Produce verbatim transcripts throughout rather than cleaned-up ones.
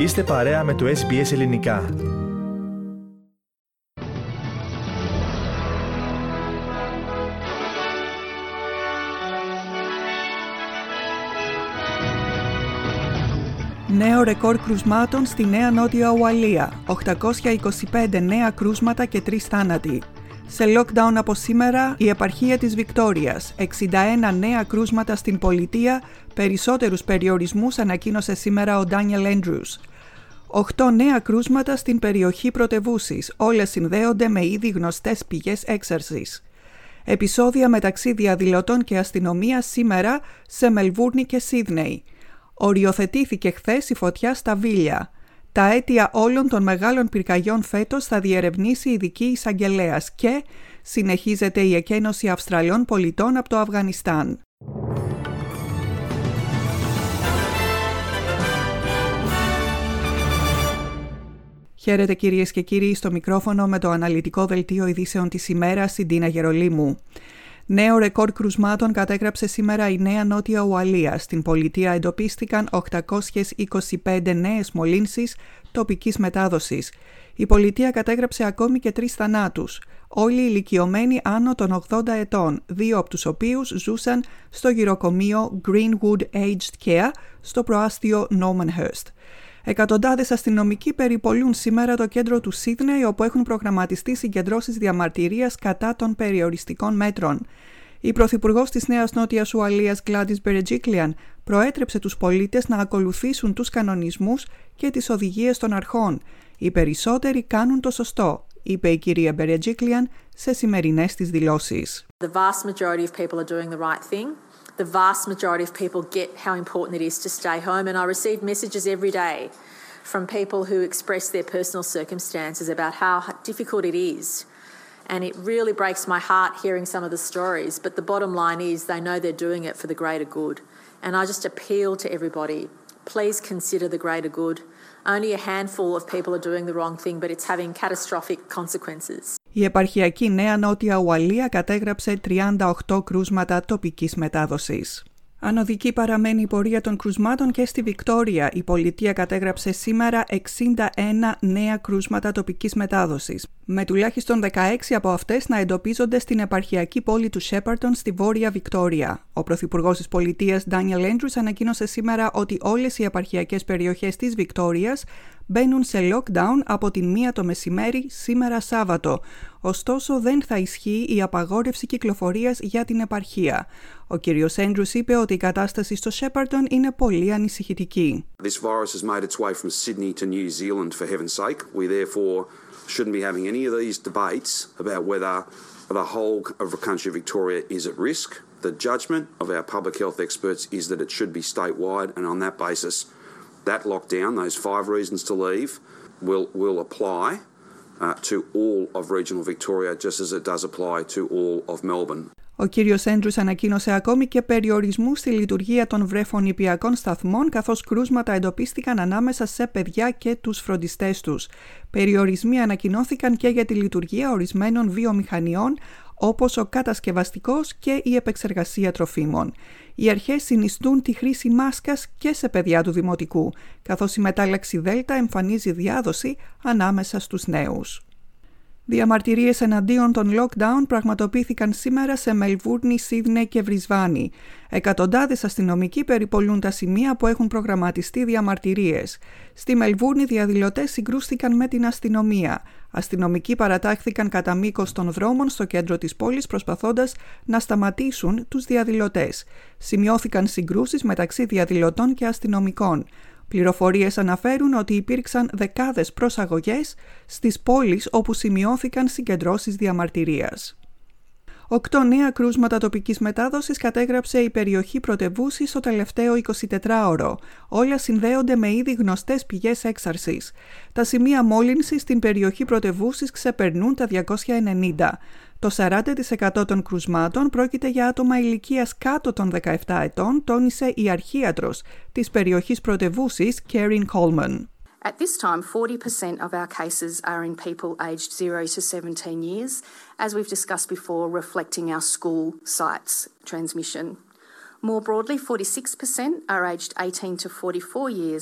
Είστε παρέα με το ες μπι ες Ελληνικά. Νέο ρεκόρ κρουσμάτων στη Νέα Νότια Ουαλία. οκτακόσια είκοσι πέντε νέα κρούσματα και τρεις θάνατοι. Σε lockdown από σήμερα η επαρχία της Βικτόριας. εξήντα ένα νέα κρούσματα στην πολιτεία, περισσότερους περιορισμούς ανακοίνωσε σήμερα ο Ντάνιελ Έντρους. Οκτώ νέα κρούσματα στην περιοχή πρωτευούσης, όλες συνδέονται με ήδη γνωστές πηγές έξαρσης. Επεισόδια μεταξύ διαδηλωτών και αστυνομίας σήμερα σε Μελβούρνη και Σίδνεϊ. Οριοθετήθηκε χθες η φωτιά στα Βίλια. Τα αίτια όλων των μεγάλων πυρκαγιών φέτος θα διερευνήσει η ειδική εισαγγελέας και συνεχίζεται η εκένωση Αυστραλιών πολιτών από το Αφγανιστάν. Χαίρετε κυρίες και κύριοι, στο μικρόφωνο με το αναλυτικό δελτίο ειδήσεων της ημέρας η Ντίνα Γερολίμου. Νέο ρεκόρ κρουσμάτων κατέγραψε σήμερα η Νέα Νότια Ουαλία. Στην πολιτεία εντοπίστηκαν οκτακόσιες είκοσι πέντε νέες μολύνσεις τοπικής μετάδοσης. Η πολιτεία κατέγραψε ακόμη και τρεις θανάτους. Όλοι ηλικιωμένοι άνω των ογδόντα ετών, δύο από τους οποίους ζούσαν στο γυροκομείο Greenwood Aged Care στο προάστιο Normanhurst. Εκατοντάδες αστυνομικοί περιπολούν σήμερα το κέντρο του Σίδνεϊ, όπου έχουν προγραμματιστεί συγκεντρώσεις διαμαρτυρίας κατά των περιοριστικών μέτρων. Η Πρωθυπουργός της Νέας Νότιας Ουαλίας, Gladys Berejiklian, προέτρεψε τους πολίτες να ακολουθήσουν τους κανονισμούς και τις οδηγίες των αρχών. Οι περισσότεροι κάνουν το σωστό, είπε η κυρία Berejiklian σε σημερινές της δηλώσεις. The vast majority of people are doing the right thing. The vast majority of people get how important it is to stay home, and I receive messages every day from people who express their personal circumstances about how difficult it is. And it really breaks my heart hearing some of the stories, but the bottom line is they know they're doing it for the greater good. And I just appeal to everybody, please consider the greater good. Only a handful of people are doing the wrong thing, but it's having catastrophic consequences. Η επαρχιακή Νέα Νότια Ουαλία κατέγραψε τριάντα οκτώ κρούσματα τοπικής μετάδοσης. Ανωδική παραμένει η πορεία των κρουσμάτων και στη Βικτόρια. Η πολιτεία κατέγραψε σήμερα εξήντα ένα νέα κρούσματα τοπικής μετάδοσης, με τουλάχιστον δεκαέξι από αυτές να εντοπίζονται στην επαρχιακή πόλη του Shepparton στη Βόρεια Βικτόρια. Ο πρωθυπουργός της πολιτείας Ντάνιελ Έντρους ανακοίνωσε σήμερα ότι όλες οι επαρχιακές περιοχές της Βικτόριας μπαίνουν σε lockdown από την μία το μεσημέρι σήμερα Σάββατο. Ωστόσο, δεν θα ισχύει η απαγόρευση κυκλοφορίας για την επαρχία. Ο κύριος Έντρους είπε ότι η κατάσταση στο Shepparton είναι πολύ ανησυχητική. This virus has made its way from Sydney to New Zealand, for heaven's sake. We therefore shouldn't be having any of these debates about whether the whole of the country of Victoria is at risk. The judgment of our public health experts is that it should be statewide, and on that basis, that lockdown, those five reasons to leave, will will apply uh, to all of regional Victoria, just as it does apply to all of Melbourne. Ο κύριος Έντρους ανακοίνωσε ακόμη και περιορισμού στη λειτουργία των βρεφονηπιακών σταθμών, καθώς κρούσματα εντοπίστηκαν ανάμεσα σε παιδιά και τους φροντιστές τους. Περιορισμοί ανακοινώθηκαν και για τη λειτουργία ορισμένων βιομηχανιών, όπως ο κατασκευαστικός και η επεξεργασία τροφίμων. Οι αρχές συνιστούν τη χρήση μάσκας και σε παιδιά του δημοτικού, καθώς η μετάλλαξη Δέλτα εμφανίζει διάδοση ανάμεσα στους νέους. Διαμαρτυρίες εναντίον των lockdown πραγματοποιήθηκαν σήμερα σε Μελβούρνη, Σίδνεϊ και Βρισβάνη. Εκατοντάδες αστυνομικοί περιπολούν τα σημεία που έχουν προγραμματιστεί διαμαρτυρίες. Στη Μελβούρνη διαδηλωτές συγκρούστηκαν με την αστυνομία. Αστυνομικοί παρατάχθηκαν κατά μήκος των δρόμων στο κέντρο της πόλης προσπαθώντας να σταματήσουν τους διαδηλωτές. Σημειώθηκαν συγκρούσεις μεταξύ διαδηλωτών και αστυνομικών. Πληροφορίες αναφέρουν ότι υπήρξαν δεκάδες προσαγωγές στις πόλεις όπου σημειώθηκαν συγκεντρώσεις διαμαρτυρίας. Οκτώ νέα κρούσματα τοπικής μετάδοσης κατέγραψε η περιοχή πρωτευούσης στο τελευταίο εικοσιτετράωρο. Όλα συνδέονται με ήδη γνωστές πηγές έξαρσης. Τα σημεία μόλυνσης στην περιοχή πρωτευούσης ξεπερνούν τα διακόσια ενενήντα. Το σαράντα τοις εκατό των κρουσμάτων πρόκειται για άτομα ηλικίας κάτω των δεκαεπτά ετών, τόνισε η αρχίατρος της περιοχής πρωτευούσης, Karen Coleman. At this time, forty percent of our cases are in people aged zero to seventeen years, as we've discussed before, reflecting our school sites transmission. More broadly, forty-six percent are aged eighteen to forty-four years,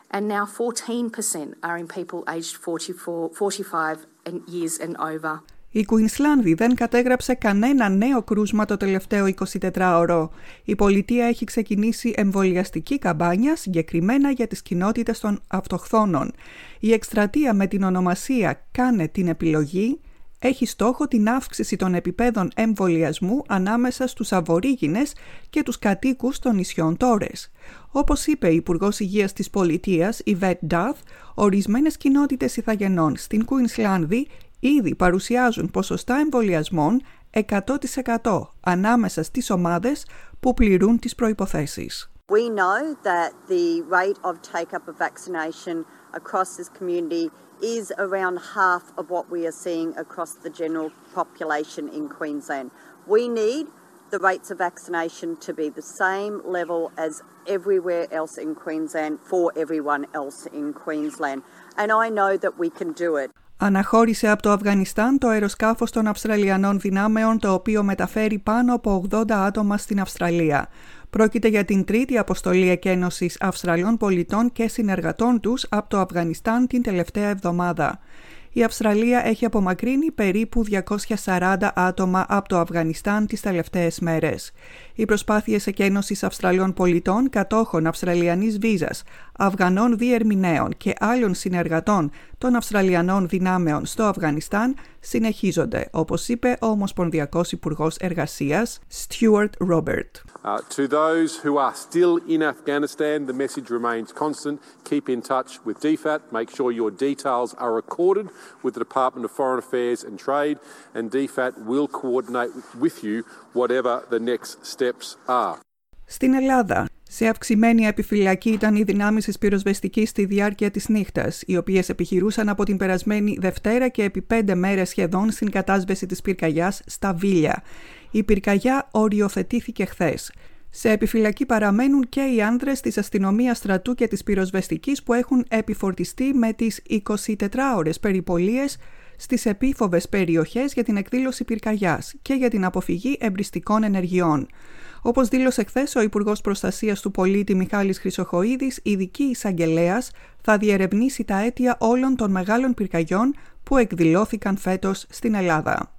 and now fourteen percent are in people aged forty-four, forty-five years and over. Η Κουινσλάνδη δεν κατέγραψε κανένα νέο κρούσμα το τελευταίο εικοσιτετράωρο. Η πολιτεία έχει ξεκινήσει εμβολιαστική καμπάνια συγκεκριμένα για τις κοινότητες των αυτοχθόνων. Η εκστρατεία με την ονομασία «Κάνε την επιλογή» έχει στόχο την αύξηση των επιπέδων εμβολιασμού ανάμεσα στους Αβορίγινες και τους κατοίκους των νησιών Τόρες. Όπως είπε η Υπουργός Υγείας της Πολιτείας, η Βέτ Ντάθ, ορισμένες κοινότητες ηθαγενών στην Κουινσλάνδη ήδη παρουσιάζουν ποσοστά εμβολιασμών εκατό τοις εκατό ανάμεσα στις ομάδες που πληρούν τις προϋποθέσεις. We know that the rate of take-up of vaccination across this community is around half of what we are seeing across the general population in Queensland. We need the rates of vaccination to be the same level as everywhere else in Queensland for everyone else in Queensland. And I know that we can do it. Αναχώρησε από το Αφγανιστάν το αεροσκάφος των Αυστραλιανών δυνάμεων, το οποίο μεταφέρει πάνω από ογδόντα άτομα στην Αυστραλία. Πρόκειται για την τρίτη αποστολή εκένωσης Αυστραλιών πολιτών και συνεργατών τους από το Αφγανιστάν την τελευταία εβδομάδα. Η Αυστραλία έχει απομακρύνει περίπου διακόσια σαράντα άτομα από το Αφγανιστάν τις τελευταίες μέρες. Οι προσπάθειες εκένωσης Αυστραλιών πολιτών, κατόχων Αυστραλιανής βίζας, Αφγανών διερμηνέων και άλλων συνεργατών των Αυστραλιανών δυνάμεων στο Αφγανιστάν συνεχίζονται, όπως είπε ο Ομοσπονδιακός Υπουργός Εργασίας, Stuart Robert. Uh, to those who are still in Afghanistan, the message remains constant. Keep in touch with D F A T. Make sure your details are recorded with the Department of Foreign Affairs and Trade, and D F A T will coordinate with you whatever the next steps are. Στην Ελλάδα, σε αυξημένη επιφυλακή ήταν οι δυνάμεις της πυροσβεστικής στη διάρκεια της νύχτας, οι οποίες επιχειρούσαν από την περασμένη Δευτέρα και επί πέντε μέρες σχεδόν στην κατάσβεση της πυρκαγιάς στα Βίλια. Η πυρκαγιά οριοθετήθηκε χθες. Σε επιφυλακή παραμένουν και οι άνδρες της αστυνομίας στρατού και της πυροσβεστικής που έχουν επιφορτιστεί με τις εικοσιτετράωρες περιπολίες στις επίφοβες περιοχές για την εκδήλωση πυρκαγιάς και για την αποφυγή εμπριστικών ενεργειών. Όπως δήλωσε χθες ο Υπουργός Προστασίας του Πολίτη Μιχάλης Χρυσοχοΐδης, η ειδική εισαγγελέας θα διερευνήσει τα αίτια όλων των μεγάλων πυρκαγιών που εκδηλώθηκαν φέτος στην Ελλάδα.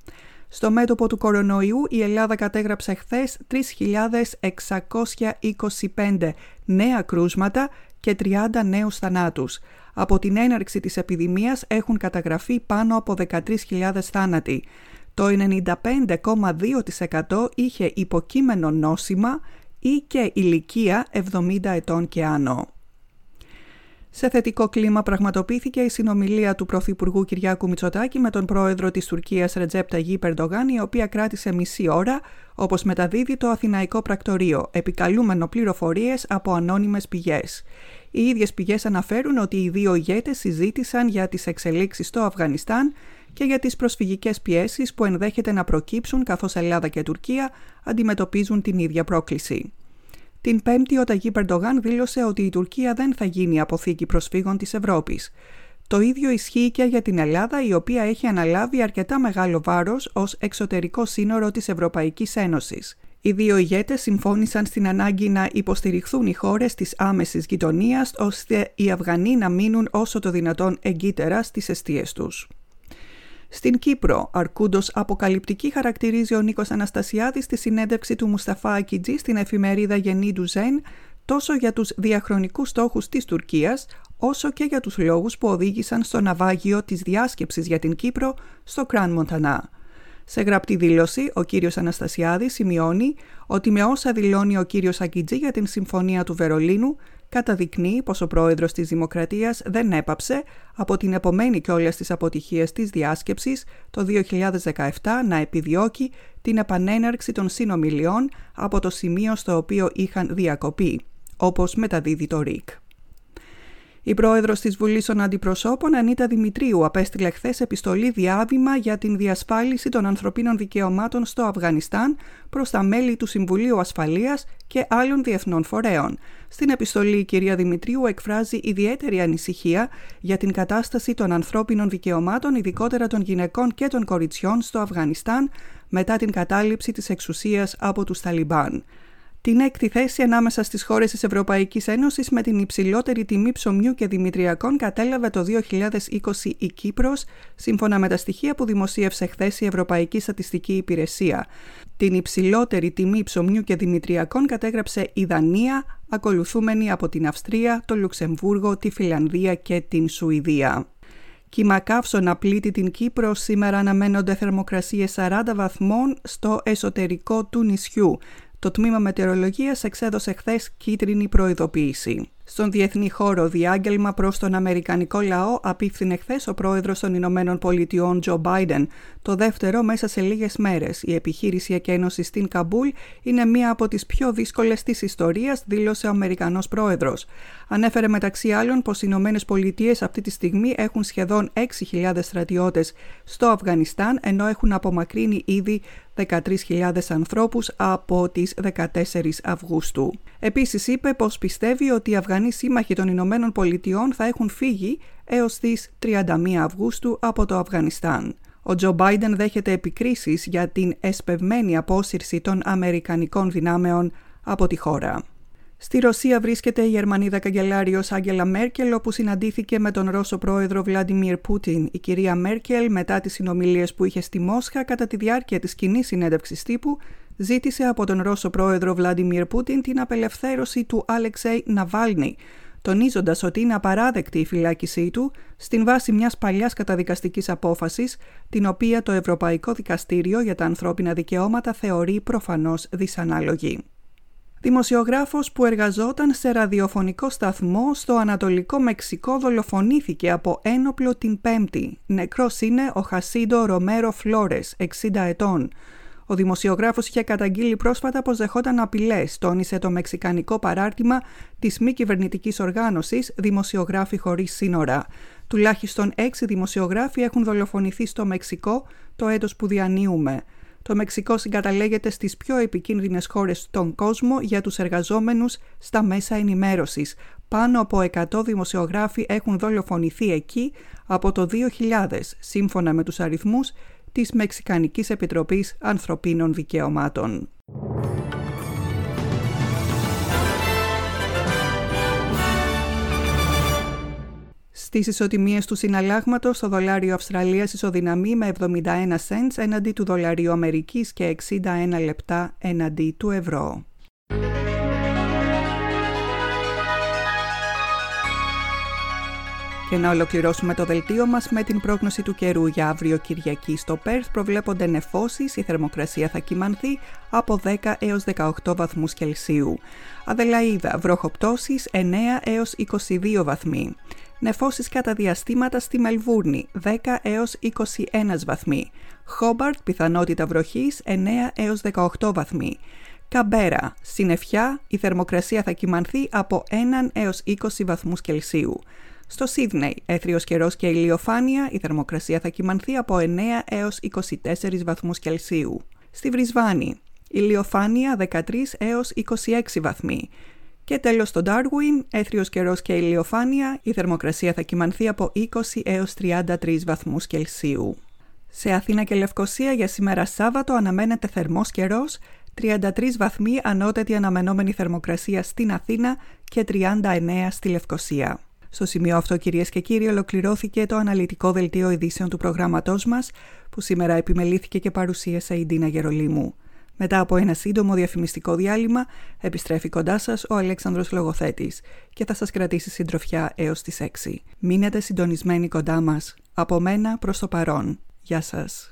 Στο μέτωπο του κορονοϊού, η Ελλάδα κατέγραψε χθες τρεις χιλιάδες εξακόσια είκοσι πέντε νέα κρούσματα και τριάντα νέους θανάτους. Από την έναρξη της επιδημίας έχουν καταγραφεί πάνω από δεκατρείς χιλιάδες θάνατοι. Το ενενήντα πέντε κόμμα δύο τοις εκατό είχε υποκείμενο νόσημα ή και ηλικία εβδομήντα ετών και άνω. Σε θετικό κλίμα πραγματοποιήθηκε η συνομιλία του Πρωθυπουργού Κυριάκου Μητσοτάκη με τον πρόεδρο της Τουρκίας Ρετζέπ Ταγίπ Ερντογάν, η οποία κράτησε μισή ώρα, όπως μεταδίδει το Αθηναϊκό Πρακτορείο, επικαλούμενο πληροφορίες από ανώνυμες πηγές. Οι ίδιες πηγές αναφέρουν ότι οι δύο ηγέτες συζήτησαν για τις εξελίξεις στο Αφγανιστάν και για τις προσφυγικές πιέσεις που ενδέχεται να προκύψουν καθώς Ελλάδα και Τουρκία αντιμετωπίζουν την ίδια πρόκληση. Την Πέμπτη, ο Ταγίπ Ερντογάν δήλωσε ότι η Τουρκία δεν θα γίνει αποθήκη προσφύγων της Ευρώπης. Το ίδιο ισχύει και για την Ελλάδα, η οποία έχει αναλάβει αρκετά μεγάλο βάρος ως εξωτερικό σύνορο της Ευρωπαϊκής Ένωσης. Οι δύο ηγέτες συμφώνησαν στην ανάγκη να υποστηριχθούν οι χώρες της άμεσης γειτονίας, ώστε οι Αφγανοί να μείνουν όσο το δυνατόν εγκύτερα στις εστίες τους. Στην Κύπρο, αρκούντος αποκαλυπτική χαρακτηρίζει ο Νίκος Αναστασιάδης τη συνέντευξη του Μουσταφά Ακιτζή στην εφημερίδα Γενίδου Ζεν, τόσο για τους διαχρονικούς στόχους της Τουρκίας, όσο και για τους λόγους που οδήγησαν στο ναυάγιο της διάσκεψης για την Κύπρο στο Κραν Μοντανά. Σε γραπτή δήλωση, ο κύριος Αναστασιάδης σημειώνει ότι με όσα δηλώνει ο κύριος Ακιτζή για την Συμφωνία του Βερολίνου, καταδεικνύει πως ο πρόεδρος της Δημοκρατίας δεν έπαψε από την επομένη κιόλας της αποτυχίας της διάσκεψης το δύο χιλιάδες δεκαεπτά να επιδιώκει την επανέναρξη των συνομιλιών από το σημείο στο οποίο είχαν διακοπεί, όπως μεταδίδει το ΡΙΚ. Η πρόεδρος της Βουλής των Αντιπροσώπων, Ανίτα Δημητρίου, απέστειλε χθες επιστολή διάβημα για την διασφάλιση των ανθρωπίνων δικαιωμάτων στο Αφγανιστάν προς τα μέλη του Συμβουλίου Ασφαλείας και άλλων διεθνών φορέων. Στην επιστολή, η κυρία Δημητρίου εκφράζει ιδιαίτερη ανησυχία για την κατάσταση των ανθρώπινων δικαιωμάτων, ειδικότερα των γυναικών και των κοριτσιών στο Αφγανιστάν μετά την κατάληψη της εξουσίας από τους Ταλιμπάν. την έκτη θέση ανάμεσα στις χώρες της Ευρωπαϊκής Ένωσης με την υψηλότερη τιμή ψωμιού και δημητριακών κατέλαβε το δύο χιλιάδες είκοσι η Κύπρος, σύμφωνα με τα στοιχεία που δημοσίευσε χθες η Ευρωπαϊκή Στατιστική Υπηρεσία. Την υψηλότερη τιμή ψωμιού και δημητριακών κατέγραψε η Δανία, ακολουθούμενη από την Αυστρία, το Λουξεμβούργο, τη Φινλανδία και την Σουηδία. Κύμα καύσωνα πλήττει την Κύπρο. Σήμερα αναμένονται θερμοκρασίες σαράντα βαθμών στο εσωτερικό του νησιού. Το Τμήμα Μετεωρολογίας εξέδωσε χθες κίτρινη προειδοποίηση. Στον διεθνή χώρο, διάγγελμα προς τον αμερικανικό λαό απίφθινε χθες ο πρόεδρος των Ηνωμένων Πολιτειών Τζο Μπάιντεν. Το δεύτερο μέσα σε λίγες μέρες. Η επιχείρηση εκένωση στην Καμπούλ είναι μία από τις πιο δύσκολες της ιστορίας, δήλωσε ο Αμερικανός πρόεδρος. Ανέφερε μεταξύ άλλων πως οι Ηνωμένες Πολιτείες αυτή τη στιγμή έχουν σχεδόν έξι χιλιάδες στρατιώτες στο Αφγανιστάν, ενώ έχουν απομακρύνει ήδη δεκατρείς χιλιάδες ανθρώπους από τις δεκατέσσερις Αυγούστου. Επίσης είπε πως πιστεύει ότι οι Αφγανοί σύμμαχοι των Ηνωμένων Πολιτειών θα έχουν φύγει έως τις τριάντα μία Αυγούστου από το Αφγανιστάν. Ο Τζο Μπάιντεν δέχεται επικρίσεις για την εσπευμένη απόσυρση των αμερικανικών δυνάμεων από τη χώρα. Στη Ρωσία βρίσκεται η Γερμανίδα καγκελάριος Άγγελα Μέρκελ, όπου συναντήθηκε με τον Ρώσο πρόεδρο Βλάντιμιρ Πούτιν. Η κυρία Μέρκελ, μετά τις συνομιλίες που είχε στη Μόσχα κατά τη διάρκεια της κοινής συνέντευξης τύπου, ζήτησε από τον Ρώσο πρόεδρο Βλάντιμιρ Πούτιν την απελευθέρωση του Αλεξέι Ναβάλνι, τονίζοντας ότι είναι απαράδεκτη η φυλάκισή του στην βάση μιας παλιάς καταδικαστικής απόφασης, την οποία το Ευρωπαϊκό Δικαστήριο για τα Ανθρώπινα Δικαιώματα θεωρεί προφανώς δυσανάλογη. Δημοσιογράφος που εργαζόταν σε ραδιοφωνικό σταθμό στο Ανατολικό Μεξικό δολοφονήθηκε από ένοπλο την Πέμπτη. Νεκρός είναι ο Χασίντο Ρομέρο Φλόρες, εξήντα ετών. Ο δημοσιογράφος είχε καταγγείλει πρόσφατα πως δεχόταν απειλές, τόνισε το μεξικανικό παράρτημα της μη κυβερνητικής οργάνωσης Δημοσιογράφοι Χωρίς Σύνορα. Τουλάχιστον έξι δημοσιογράφοι έχουν δολοφονηθεί στο Μεξικό το έτος που διανύουμε. Το Μεξικό συγκαταλέγεται στις πιο επικίνδυνες χώρες στον κόσμο για τους εργαζόμενους στα μέσα ενημέρωσης. Πάνω από εκατό δημοσιογράφοι έχουν δολοφονηθεί εκεί από το δύο χιλιάδες, σύμφωνα με τους αριθμούς της Μεξικανικής Επιτροπής Ανθρωπίνων Δικαιωμάτων. Στις ισοτιμίες του συναλλάγματος, το δολάριο Αυστραλίας ισοδυναμεί με εβδομήντα ένα σεντς έναντι του δολαρίου Αμερικής και εξήντα ένα λεπτά έναντι του ευρώ. Και να ολοκληρώσουμε το δελτίο μας με την πρόγνωση του καιρού για αύριο Κυριακή. Στο Πέρθ προβλέπονται νεφώσεις, η θερμοκρασία θα κυμανθεί από δέκα έως δεκαοκτώ βαθμούς Κελσίου. Αδελαΐδα, βροχοπτώσεις εννέα έως είκοσι δύο βαθμοί. Νεφώσεις κατά διαστήματα στη Μελβούρνη, δέκα έως είκοσι ένα βαθμοί. Χόμπαρτ, πιθανότητα βροχής, εννέα έως δεκαοκτώ βαθμοί. Καμπέρα, συννεφιά, η θερμοκρασία θα κυμανθεί από ένα έως είκοσι βαθμούς Κελσίου. Στο Σίδνεϊ, έθριος καιρός και ηλιοφάνεια, η θερμοκρασία θα κυμανθεί από εννέα έως είκοσι τέσσερις βαθμούς Κελσίου. Στη Βρισβάνη, ηλιοφάνεια δεκατρείς έως είκοσι έξι βαθμοί. Και τέλος στο Ντάρουιν, έθριος καιρός και ηλιοφάνεια, η θερμοκρασία θα κυμανθεί από είκοσι έως τριάντα τρεις βαθμούς Κελσίου. Σε Αθήνα και Λευκοσία για σήμερα Σάββατο αναμένεται θερμός καιρός, τριάντα τρεις βαθμοί ανώτατη αναμενόμενη θερμοκρασία στην Αθήνα και τριάντα εννέα στη Λευκοσία. Στο σημείο αυτό, κυρίες και κύριοι, ολοκληρώθηκε το αναλυτικό δελτίο ειδήσεων του προγράμματός μας, που σήμερα επιμελήθηκε και παρουσίασε η Ντίνα Γερολίμου. Μετά από ένα σύντομο διαφημιστικό διάλειμμα, επιστρέφει κοντά σας ο Αλέξανδρος Λογοθέτης και θα σας κρατήσει συντροφιά έως τις έξι. Μείνετε συντονισμένοι κοντά μας. Από μένα προς το παρόν. Γεια σας.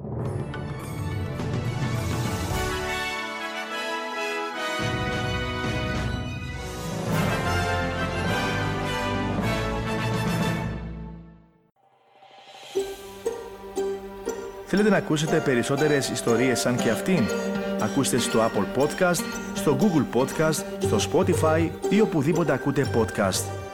Θέλετε να ακούσετε περισσότερες ιστορίες σαν και αυτήν? Ακούστε στο Apple Podcast, στο Google Podcast, στο Spotify ή οπουδήποτε ακούτε podcast.